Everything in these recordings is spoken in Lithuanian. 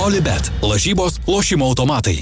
Olibet. Lažybos, lošimo automatai.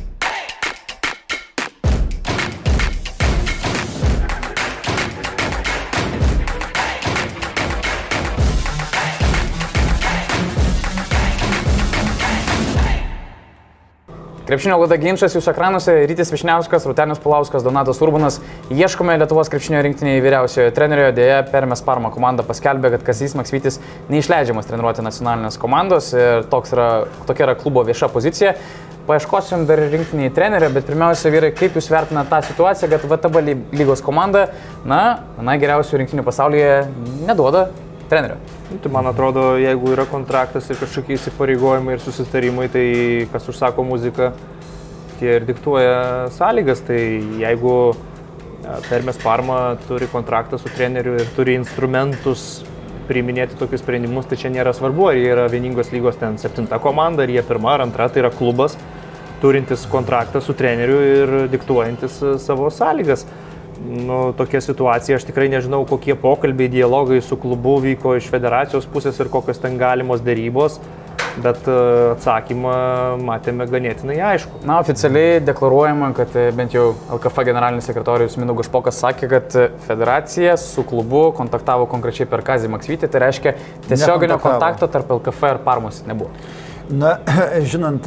Krepšinio laida Ginčas jūsų ekranuose. Rytis Višniauskas, Rūtenis Pulauskas, Donatas Urbanas. Ieškome Lietuvos krepšinio rinktinėje vyriausiojo trenerio. Dėja, Permės Parma komanda paskelbė, kad Kazys Maksvytis neišleidžiamas treniruoti nacionalinės komandos. Ir tokia yra klubo vieša pozicija. Paieškosim dar rinktinėje trenerio, bet pirmiausia, vyrai, kaip jūs vertinate tą situaciją, kad VTB lygos komanda, viena geriausių rinktinių pasaulyje neduoda trenerio? Tai man atrodo, jeigu yra kontraktas ir kažkokie įsipareigojimai ir susitarimai, tai kas užsako muziką, tie ir diktuoja sąlygas. Tai jeigu Permės Parma turi kontraktą su treneriu ir turi instrumentus priiminėti tokius sprendimus, tai čia nėra svarbu, ar jie yra vieningos lygos ten 7 komanda, ar jie 1 ar 2, tai yra klubas, turintis kontraktą su treneriu ir diktuojantis savo sąlygas. Tokia situacija, aš tikrai nežinau, kokie pokalbiai, dialogai su klubu vyko iš federacijos pusės ir kokios ten galimos dėrybos, bet atsakymą matėme ganėtinai aišku. Oficialiai deklaruojama, kad bent jau LKF generalinis sekretorius Mindaugas Špokas sakė, kad federacija su klubu kontaktavo konkrečiai per Kazį Maksvytį, tai reiškia tiesioginio kontakto tarp LKF ir Parmos nebuvo. Žinant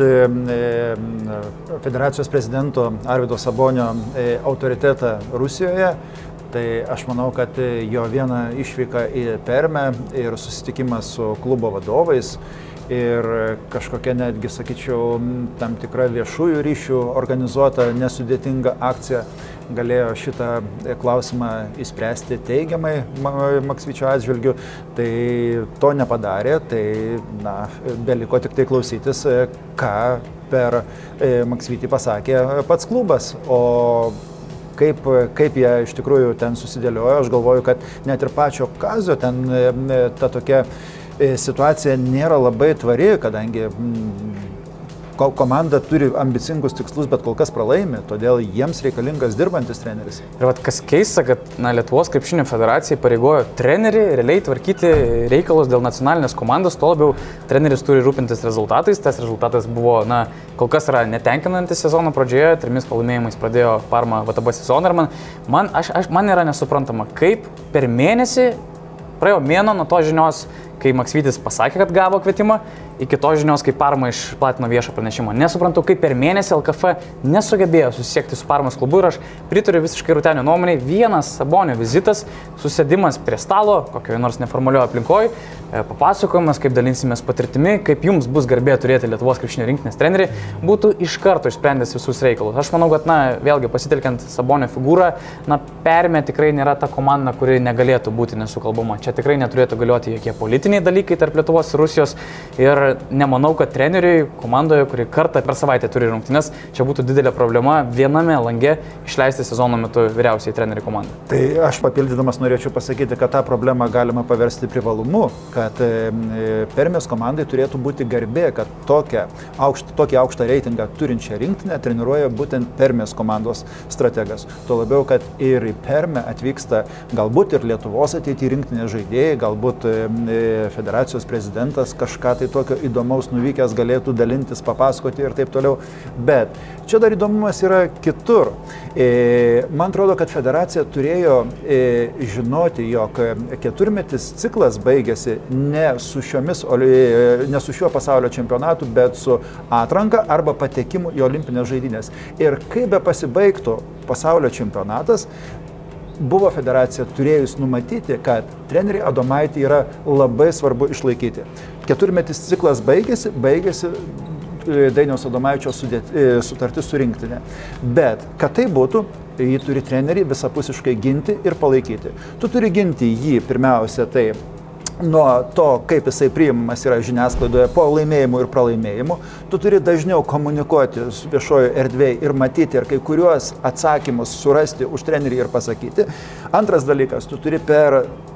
federacijos prezidento Arvydo Sabonio autoritetą Rusijoje, tai aš manau, kad jo viena išvyka į Permę ir susitikimas su klubo vadovais ir kažkokia netgi, sakyčiau, tam tikra viešųjų ryšių organizuota nesudėtinga akcija galėjo šitą klausimą įspręsti teigiamai Maksvyčio atžvilgiu, tai to nepadarė, tai beliko tik tai klausytis, ką per Maksvytį pasakė pats klubas. O kaip jie iš tikrųjų ten susidėliojo, aš galvoju, kad net ir pačio Kazio ten ta tokia situacija nėra labai tvari, kadangi komanda turi ambicingus tikslus, bet kol kas pralaimi, todėl jiems reikalingas dirbantis treneris. Ir kas keista, kad Lietuvos krepšinio federacija pareigojo trenerį realiai tvarkyti reikalus dėl nacionalinės komandos, tuo labiau treneris turi rūpintis rezultatais. Tas rezultatas buvo, kol kas yra netenkinantis sezono pradžioje, 3 pralaimėjimais pradėjo Parma VTB sezoną ir man yra nesuprantama, kaip per mėnesį praėjo mėnuo nuo to žinios, kai Maksvytis pasakė, kad gavo kvietimą, iki to žinios, kai Parma išplatino viešą pranešimą. Nesuprantu, kaip per mėnesį LKF nesugebėjo susisiekti su Parmos klubu ir aš pritariu visiškai Rūtenio nuomonei. Vienas Sabonio vizitas, susėdimas prie stalo, kokioje nors neformalioje aplinkoje, papasakojimas, kaip dalinsimės patirtimi, kaip jums bus garbė turėti Lietuvos krepšinio rinktinės trenerį, būtų iš karto išsprendęs visus reikalus. Aš manau, kad, vėlgi pasitelkiant Sabonio figūrą, Permė tikrai nėra ta komanda, kuri negalėtų būti nesukalbama. Čia tikrai neturėtų galioti jokie politiniai dalykai tarp Lietuvos ir Rusijos ir nemanau, kad treneriui komandoje, kuri kartą per savaitę turi rungtynes, čia būtų didelė problema viename lange išleisti sezono metu vyriausiai trenerių komandą. Tai aš papildydamas norėčiau pasakyti, kad tą problemą galima paversti privalumu, kad Permės komandai turėtų būti garbė, kad tokį aukštą reitingą turinčią rinktinę treniruoja būtent Permės komandos strategas. Tuo labiau, kad ir į Permę atvyksta galbūt ir Lietuvos ateityje rinktinės žaidėjai, galbūt federacijos prezidentas kažką tai tokio įdomaus nuvykęs galėtų dalintis, papasakoti ir taip toliau. Bet čia dar įdomumas yra kitur. Man atrodo, kad federacija turėjo žinoti, jog 4-metis ciklas baigėsi ne su šiuo pasaulio čempionatu, bet su atranka arba patekimu į olimpinės žaidynės. Ir kaip be pasibaigtų pasaulio čempionatas, buvo federacija turėjus numatyti, kad trenerį Adomaitį yra labai svarbu išlaikyti. 4-metis ciklas baigėsi Dainiaus Adomaičio sutartis su rinktinė. Bet, kad tai būtų, jį turi trenerį visapusiškai ginti ir palaikyti. Tu turi ginti jį pirmiausia tai nuo to, kaip jisai priimamas yra žiniasklaidoje po laimėjimų ir pralaimėjimų. Tu turi dažniau komunikuoti viešojo erdvėje ir matyti ir kai kuriuos atsakymus surasti už trenerį ir pasakyti. Antras dalykas, tu turi per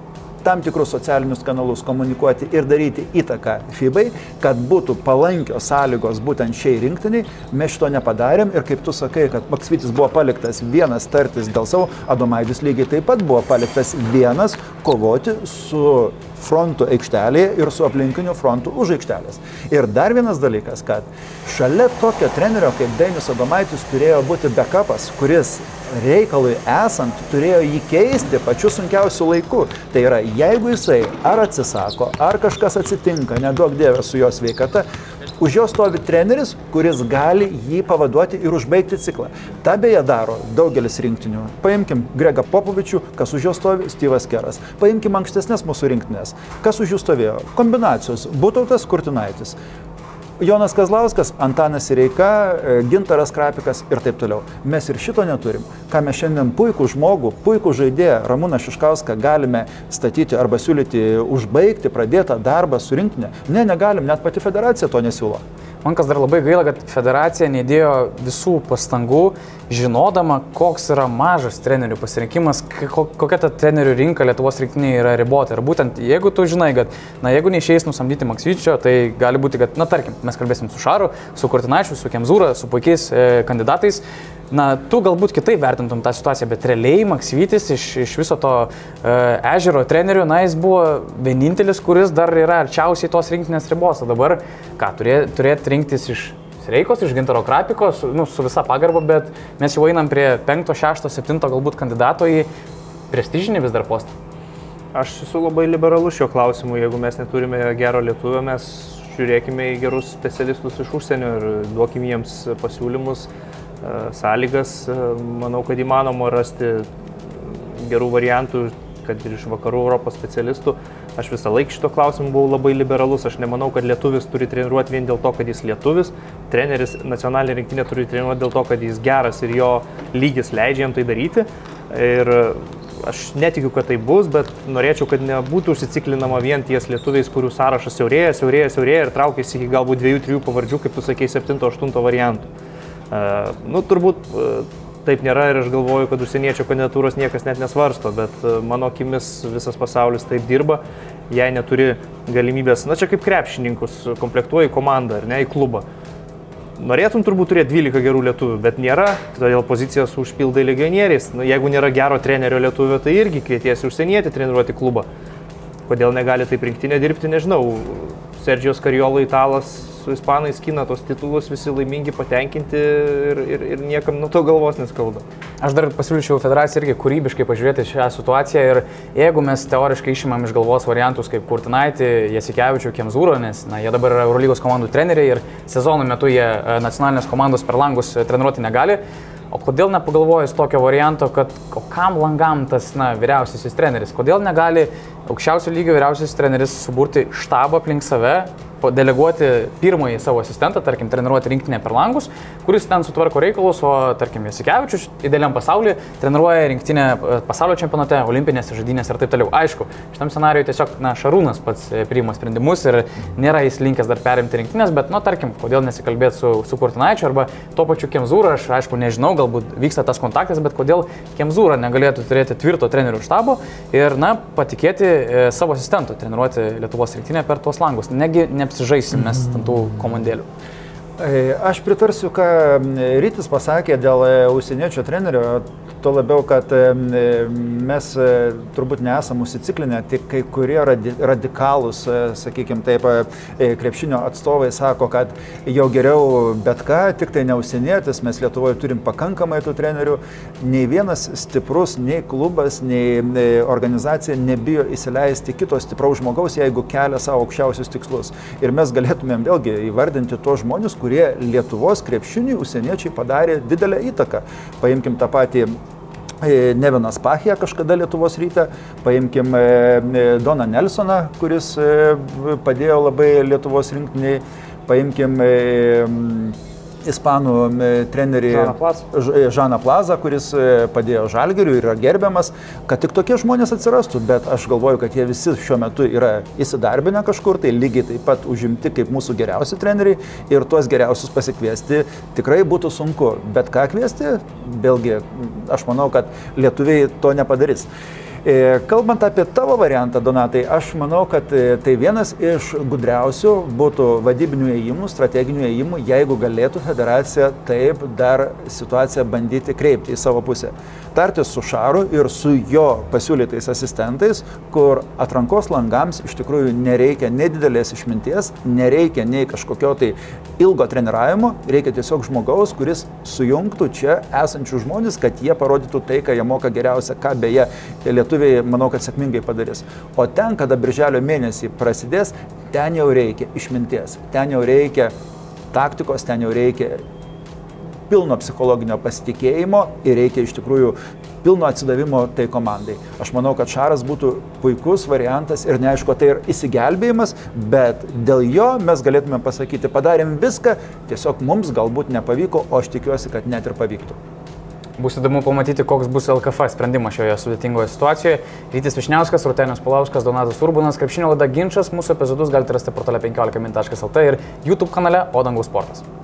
tam tikrus socialinius kanalus komunikuoti ir daryti įtaką FIBai, kad būtų palankios sąlygos būtent šiai rinktiniai, mes šito nepadarėm ir kaip tu sakai, kad Maksvytis buvo paliktas vienas tartis dėl savo, Adomaitis lygiai taip pat buvo paliktas vienas kovoti su frontų aikštelėje ir su aplinkiniu frontu už aikštelės. Ir dar vienas dalykas, kad šalia tokio trenerio kaip Dainius Adomaitis turėjo būti backupas, kuris reikalui esant turėjo jį keisti pačiu sunkiausiu laiku. Tai yra, jeigu jisai ar atsisako, ar kažkas atsitinka, neduok dievė su jo sveikata, už jo stovi treneris, kuris gali jį pavaduoti ir užbaigti ciklą. Ta beje daro daugelis rinktinių. Paimkim Gregą Popovičių, kas už jo stovi, Styvas Keras. Paimkim ankstesnės mūsų rinktinės. Kas už jų stovėjo? Kombinacijos. Butautas, Kurtinaitis. Jonas Kazlauskas, Antanas Sireika, Gintaras Krapikas ir taip toliau. Mes ir šito neturim. Ką mes šiandien puikų žmogų, puikų žaidėją Ramūną Šiškauską galime statyti arba siūlyti užbaigti pradėtą darbą su rinktinė? Ne, negalim, net pati federacija to nesiūlo. Man kas dar labai gaila, kad federacija neįdėjo visų pastangų, žinodama, koks yra mažas trenerių pasirinkimas, kokia ta trenerių rinka Lietuvos rinktinėje yra ribota. Ir būtent jeigu tu žinai, kad, jeigu neišeis nusamdyti Maksvyčio, tai gali būti, kad, tarkim, mes kalbėsim su Šaru, su Kurtinaičiu, su Kemzūra, su puikiais kandidatais. Tu galbūt kitaip vertintum tą situaciją, bet realiai Maksvytis iš viso to ežero trenerių, jis buvo vienintelis, kuris dar yra arčiausiai tos rinktinės ribos. O dabar, ką, turėt rinktis iš Sireikos, iš Gintaro Krapikos, su visa pagarba, bet mes jau einam prie 5, 6, 7 galbūt kandidato į prestižinį vis dar postą. Aš esu labai liberalus šio klausimu, jeigu mes neturime gero lietuvio, mes žiūrėkime į gerus specialistus iš užsienio ir duokim jiems pasiūlymus, sąlygas. Manau, kad įmanoma rasti gerų variantų, kad ir iš vakarų Europos specialistų. Aš visą laiką šito klausimu buvau labai liberalus. Aš nemanau, kad lietuvis turi treniruoti vien dėl to, kad jis lietuvis. Treneris nacionalinė rinktinė turi treniruoti dėl to, kad jis geras ir jo lygis leidžia jam tai daryti. Ir aš netikiu, kad tai bus, bet norėčiau, kad nebūtų užsiciklinama vien ties lietuviais, kurių sąrašas siaurėja ir traukiasi iki galbūt 2-3 pavardžių, kaip tu sakei, 7-8 variantų. Turbūt taip nėra ir aš galvoju, kad užsieniečio kandidatūros niekas net nesvarsto, bet mano akimis visas pasaulis taip dirba, jei neturi galimybės, čia kaip krepšininkus, komplektuoji komandą, ar ne, į klubą. Norėtum turbūt turėti 12 gerų lietuvių, bet nėra, todėl pozicijas užpildai legionieriais. Jeigu nėra gero trenerio lietuvio, tai irgi kvietiesi užsienietį treniruoti klubą. Kodėl negali taip rinktinė dirbti, nežinau. Sergio Scariolo italas su ispanais skina tos titulus, visi laimingi, patenkinti ir niekam nuo to galvos neskauda. Aš dar pasiūlyčiau federaciją irgi kūrybiškai pažiūrėti šią situaciją ir jeigu mes teoriškai išimam iš galvos variantus kaip Kurtinaitį, Jasikevičių, Kemzūrą, nes jie dabar yra Eurolygos komandų treneriai ir sezono metu jie nacionalinės komandos per langus treniruoti negali. O kodėl nepagalvojus tokio varianto, kad kam langam tas vyriausiasis treneris? Kodėl negali aukščiausio lygio vyriausiasis treneris suburti štabą aplink save, deleguoti pirmąjį savo asistentą, tarkim, treniruoti rinktinę per langus, kuris ten sutvarko reikalus, o tarkim, Jasikevičius idealiam pasaulyje treniruoja rinktinę pasaulio čempionate, olimpinėse žaidynėse ir taip toliau. Aišku, šitam scenariui tiesiog Šarūnas pats priima sprendimus ir nėra jis linkęs dar perimti rinktinės, bet, tarkim, kodėl nesikalbėti su Kurtinaičiu arba tuo pačiu Kemzūra, aš aišku nežinau, galbūt vyksta tas kontaktas, bet kodėl Kemzūra negalėtų turėti tvirto trenerių štabo ir, patikėti savo asistentų treniruoti Lietuvos rinktinę per tuos langus. Negi neapsižaisim mes tų komandėlių. Aš pritarsiu, ką Rytis pasakė dėl užsieniečio trenerio, tuo labiau, kad mes turbūt nesam užsiciklinę, tik kai kurie radikalūs, sakykime taip, krepšinio atstovai sako, kad jau geriau bet ką, tik tai ne užsienietis, mes Lietuvoje turim pakankamai tų trenerių, nei vienas stiprus, nei klubas, nei organizacija nebijo įsileisti kito stipraus žmogaus, jeigu kelia savo aukščiausius tikslus. Ir mes galėtumėm vėlgi įvardinti tos žmonės, kurie Lietuvos krepšiniui užsieniečiai padarė didelę įtaką. Paimkim tą patį Nevinas Pachija kažkada Lietuvos Ryte, paimkim Doną Nelsoną, kuris padėjo labai Lietuvos rinktiniai, paimkim ispanų trenerį Žaną Plazą, kuris padėjo Žalgiriui ir yra gerbiamas, kad tik tokie žmonės atsirastų, bet aš galvoju, kad jie visi šiuo metu yra įsidarbinę kažkur, tai lygiai taip pat užimti kaip mūsų geriausi treneriai ir tuos geriausius pasikviesti tikrai būtų sunku, bet ką kviesti, vėlgi aš manau, kad lietuviai to nepadarys. Kalbant apie tavo variantą, Donatai, aš manau, kad tai vienas iš gudriausių būtų vadybinių ėjimų, strateginių ėjimų, jeigu galėtų federacija taip dar situaciją bandyti kreipti į savo pusę. Tartis su Šaru ir su jo pasiūlytais asistentais, kur atrankos langams iš tikrųjų nereikia nedidelės išminties, nereikia nei kažkokio tai ilgo treniravimo, reikia tiesiog žmogaus, kuris sujungtų čia esančių žmonės, kad jie parodytų tai, ką jie moka geriausia, ką beje lietuviai, manau, kad sėkmingai padarys. O ten, kada birželio mėnesį prasidės, ten jau reikia išminties, ten jau reikia taktikos, ten jau reikia pilno psichologinio pasitikėjimo ir reikia iš tikrųjų pilno atsidavimo tai komandai. Aš manau, kad Šaras būtų puikus variantas ir neaišku, tai ir įsigelbėjimas, bet dėl jo mes galėtume pasakyti, padarėm viską, tiesiog mums galbūt nepavyko, o aš tikiuosi, kad net ir pavyktų. Bus įdomu pamatyti, koks bus LKF sprendimas šioje sudėtingoje situacijoje. Rytis Vyšniauskas, Rūtenis Paulauskas, Donatas Urbonas, krepšinio laida Ginčas. Mūsų epizodus galite rasti portale 15min.lt ir YouTube kanale O Dangaus sportas.